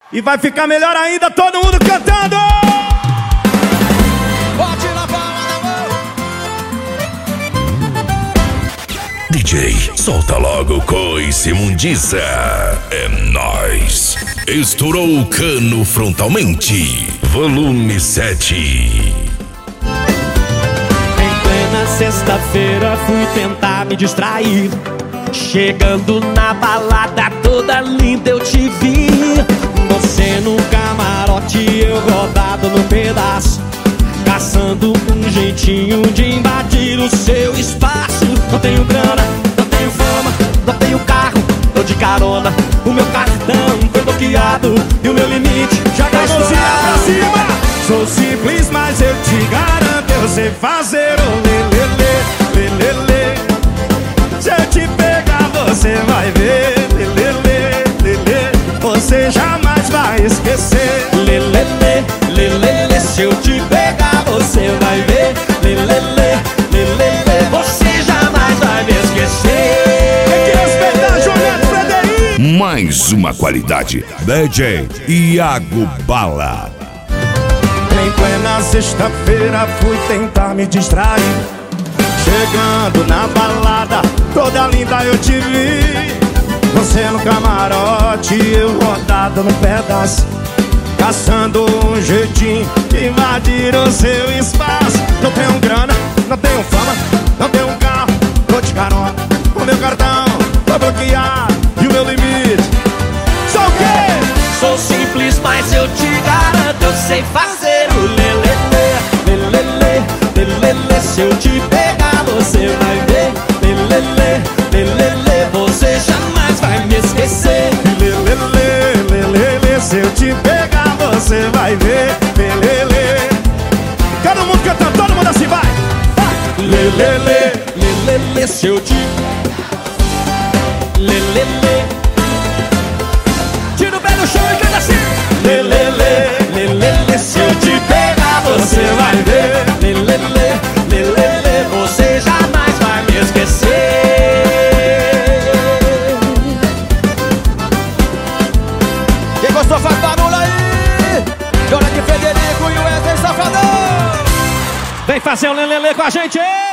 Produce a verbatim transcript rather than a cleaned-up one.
E vai ficar melhor ainda, todo mundo cantando! Bote na palma da mão. D J, solta logo Coice Mundiça. É nóis. Estourou o cano frontalmente. Volume sete. Em plena sexta-feira fui tentar me distrair. Chegando na balada toda linda eu te vi. Você no camarote, eu rodado no pedaço, caçando um jeitinho de invadir o seu espaço. Não tenho grana, não tenho fama, não tenho carro, tô de carona. O meu cartão foi bloqueado e o meu limite já gastou. Pra cima! Sou simples, mas eu te garanto, eu sei fazer o lelele, lelele. Se eu te pegar, você vai ver, lelele, lelele. Você jamais vai esquecer, lelele, lelele. Se eu te pegar, você vai ver, lelele, lelele. Você jamais vai me esquecer. Tem que respeitar Joneto Frederico. Mais uma qualidade. D J Iago Bala. Em plena sexta-feira fui tentar me distrair. Chegando na balada, toda linda eu te vi. Você no camarote, eu rodado no pedaço, caçando um jeitinho de invadir o seu espaço. Não tenho grana, não tenho fama, não tenho um carro, tô de carona. O meu cartão foi bloqueado e o meu limite. Sou o quê? Sou simples, mas eu te garanto, eu sei fazer o lelele, lelele, lelele. Se eu te pegar, você vai ver, lelele, lelele. Você jamais vai me esquecer, lelele, lelele. Se eu te pegar, você vai ver, lelele. Todo mundo cantando, todo mundo assim, vai, vai. Lelele, lelele. Se eu te... lelele. Tira o pé do chão e canta assim, lelele, lelele. Se eu te pegar, você vai ver, lelele, lelele. Você jamais vai me esquecer. Quem gostou faz barulho aí. Joneto Frederico e o Wesley Safadão. Vem fazer o lelele com a gente.